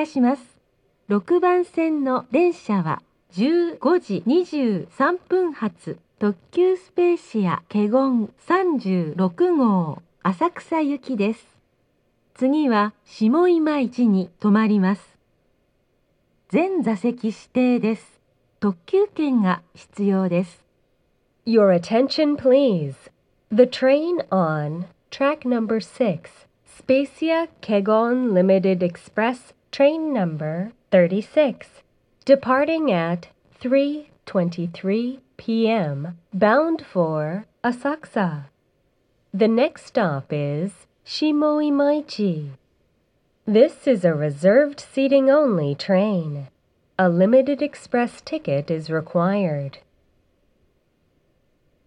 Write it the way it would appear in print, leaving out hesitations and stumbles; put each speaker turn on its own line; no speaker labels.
します。6番線の電車は15時23分発特急スペーシア華厳36号浅草行きです。次は下今市に停まります。全座席指定です。特急券が必要です。
Your attention, please. The train on track number 6, Spacia Kegon Limited Express, train number 36, departing at 3:23 p.m., bound for Asakusa. The next stop is Shimoimaichi. This is a reserved seating only train. A limited express ticket is required.